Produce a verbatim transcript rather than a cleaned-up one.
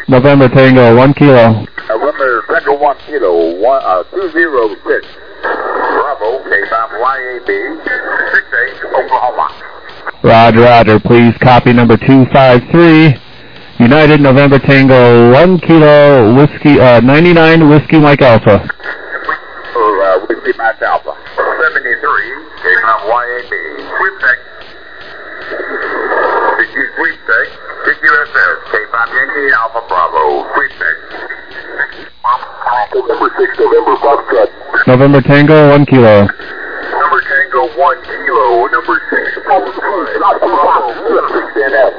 November Tango, one kilo. November Tango, one kilo, one, uh, two zero six. Bravo, K five Y A B, six eight, Oklahoma. Roger, roger. Please copy number two five three. United November Tango, one kilo, whiskey, uh, ninety-nine Whiskey Mike Alpha. For, uh, Whiskey Mike Alpha. seventy-three, K five Y A B, sweepstake. C Q sweepstake, C Q S S, K five Yankee Alpha Bravo, sweepstake. November six, November Foxtrot. November Tango, one kilo. Number Tango, one kilo, number six, Bravo, six N F.